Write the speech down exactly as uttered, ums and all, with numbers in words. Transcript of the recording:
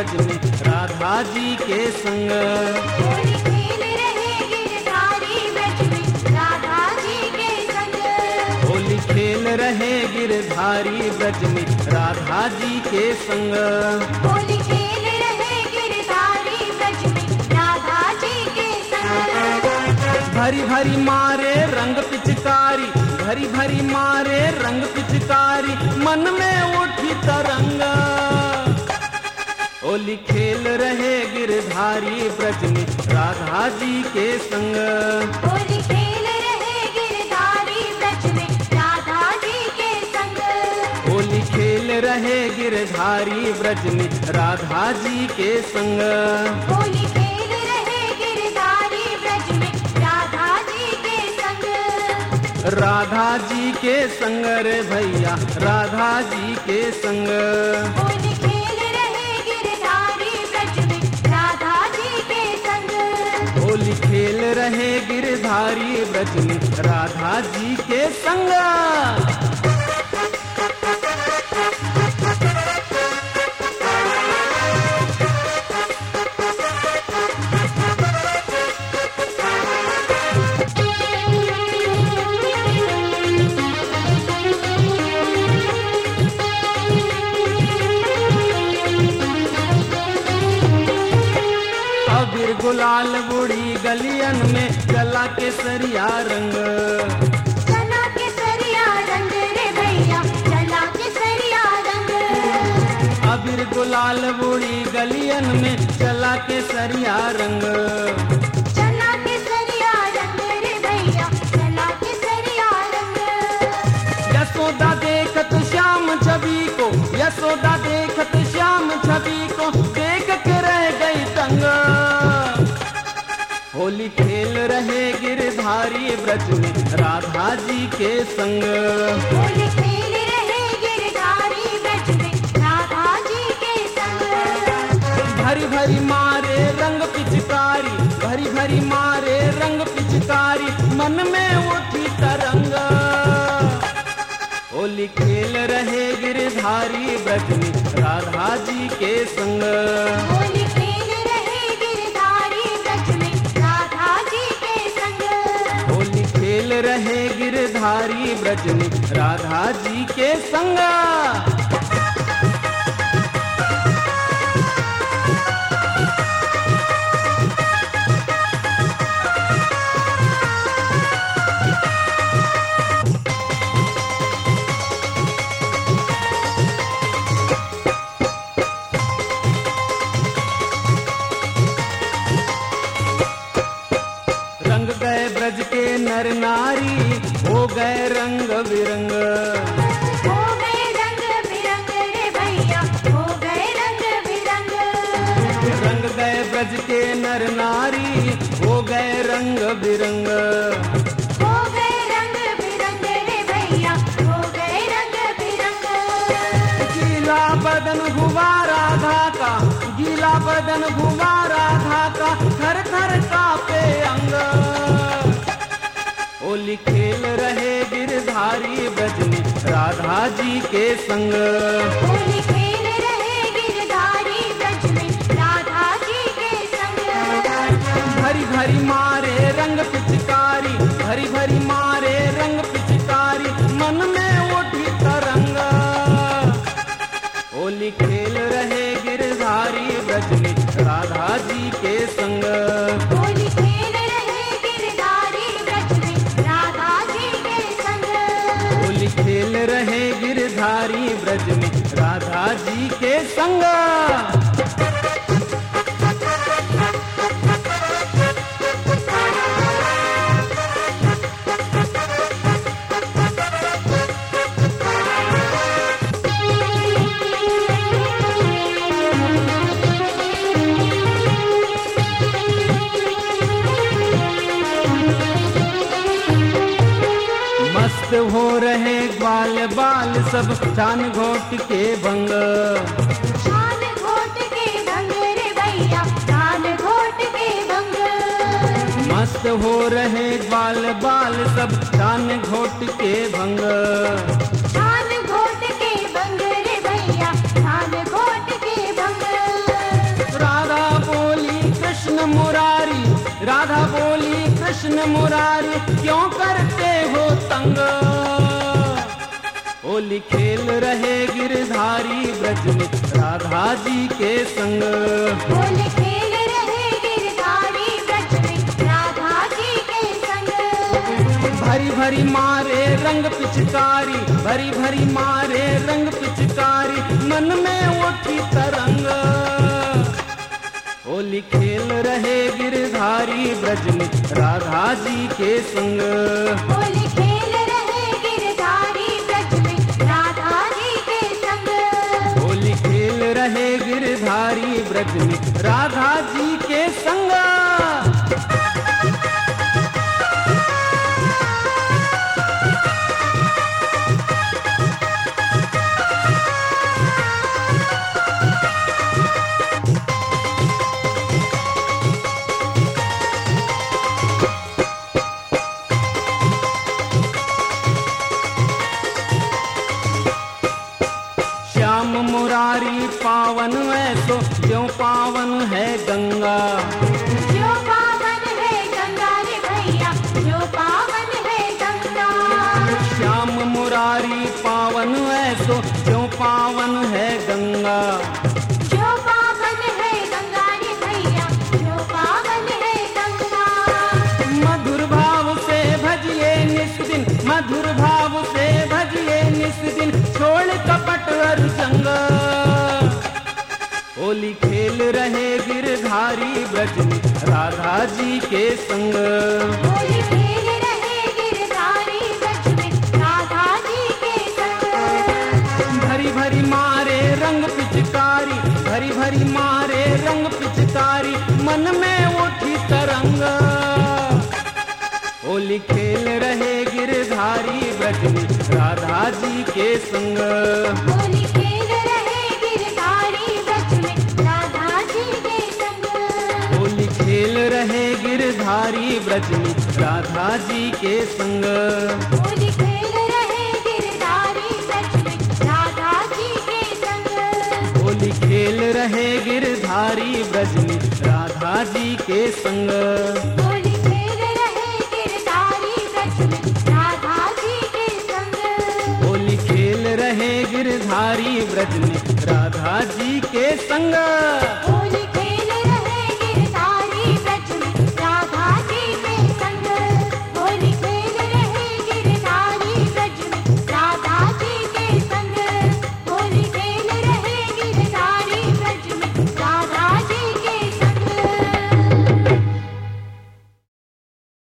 ब्रज में राधा जी के संग। होली खेल रहे गिरधारी ब्रज में राधा जी के संग। होली खेल रहे गिरधारी ब्रज में राधा जी के संग। होली खेल रहे गिरधारी ब्रज में राधा जी के संग। भरी भरी मारे रंग पिचकारी, भरी भरी मारे रंग पिचकारी, मन में उठी तरंग। होली खेल रहे गिरधारी ब्रज में राधा जी के संग। होली खेल रहे गिरधारी ब्रज में राधा जी के संग। होली खेल रहे गिरधारी ब्रज में राधा जी के संग। होली खेल रहे गिरधारी ब्रज में राधा जी के संग। राधा जी के संग रे भैया राधा जी के संग। होली खेल रहे गिरधारी ब्रज में राधा जी के संग। होली खेल रहे गिरधारी ब्रज में राधा जी के संग। अबीर गुलाल बुढ़ी गलियन में चला के सरिया रंग। चला के सरिया रंग रे भैया चला के सरिया रंग। अबीर गुलाल बुढ़ी गलियन में चला के सरिया रंग। चला के सरिया रंग रे भैया चला के सरिया रंग। यशोदा देखत श्याम छवि को, यशोदा देखत श्याम छवि को, देख के रह गई तंग। होली खेल रहे गिरधारी ब्रज में राधा जी के संग। होली खेल रहे गिरधारी ब्रज में राधा जी के संग। भरी भरी मारे रंग पिचकारी, भरी भरी मारे रंग पिचकारी, मन में उठी तरंग। होली खेल रहे गिरधारी ब्रज में राधा जी के संग। होली खेल रहे गिरधारी ब्रज में राधा जी के संग। होली खेल रहे गिरधारी ब्रज में राधा जी के संग। रंग गए ब्रज के नर नारी, हो गए रंग बिरंग। हो गए रंग बिरंग रे भैया हो गए रंग बिरंग। रंग गए ब्रज के नर नारी, हो गए रंग बिरंग। हो गए रंग बिरंग रे भैया हो गए रंग बिरंग। गीला बदन हुआ राधा का, गीला बदन हुआ राधा का, थर थर कांपे अंग। होली खेल रहे गिरधारी ब्रज में राधा जी के संग। होली खेल रहे गिरधारी ब्रज में राधा जी के संग। भरी भरी मारे रंग पिचकारी, भरी भरी मारे रंग पिचकारी, मन में उठी तरंग। होली खेल रहे गिरधारी ब्रज में राधा जी के संग। होली खेल रहे गिरधारी ब्रज में राधा जी के संग। होली खेल रहे गिरधारी ब्रज में राधा जी के संग। मस्त हो रहे ग्वाल बाल सब, जान घोट के भंग। शान घोट के भंग रे भैया शान घोट के भंग। मस्त हो रहे ग्वाल बाल सब, जान घोट के भंग। शान घोट के भंग रे भैया शान घोट के भंग। बोली कृष्ण मुरारी क्यों करते हो तंग। होली खेल रहे गिरधारी ब्रज में राधा जी के संग। होली खेल रहे गिरधारी ब्रज में राधा जी के संग। भरी भरी मारे रंग पिचकारी, भरी भरी मारे रंग पिचकारी, मन में उठी तरंग। होली खेल रहे गिरधारी ब्रज में राधा जी के संग। होली खेल रहे गिरधारी ब्रज में राधा जी के संग। होली खेल रहे गिरधारी ब्रज में राधा जी के संग। श्याम मुरारी पावन ऐसो जो पावन है गंगा। जो पावन है गंगा रे भैया, जो पावन है गंगा। श्याम मुरारी पावन ऐसो जो पावन है गंगा। जो पावन है गंगा रे भैया, जो पावन है गंगा। मधुर भाव से भजिए निस दिन, मधुर भाव से भजिए निस दिन, छोड़ कपट और संग। होली खेल रहे गिरधारी ब्रज में राधा जी के संग। होली खेल रहे गिरधारी ब्रज में राधा जी के संग। भरी भरी मारे रंग पिचकारी, भरी भरी मारे रंग पिचकारी, मन में उठी तरंग। होली खेल रहे गिरधारी ब्रज में राधा जी के संग। होली खेल रहे गिरधारी ब्रज में राधा जी के संग। होली खेल रहे गिरधारी ब्रज में राधा जी के संग। होली खेल रहे गिरधारी ब्रज में राधा जी के संग। होली खेल रहे गिरधारी ब्रज में राधा जी के संग। होली खेल रहे गिरधारी ब्रज में राधा जी के संग। होली खेल रहे गिरधारी ब्रज में राधा जी के संग।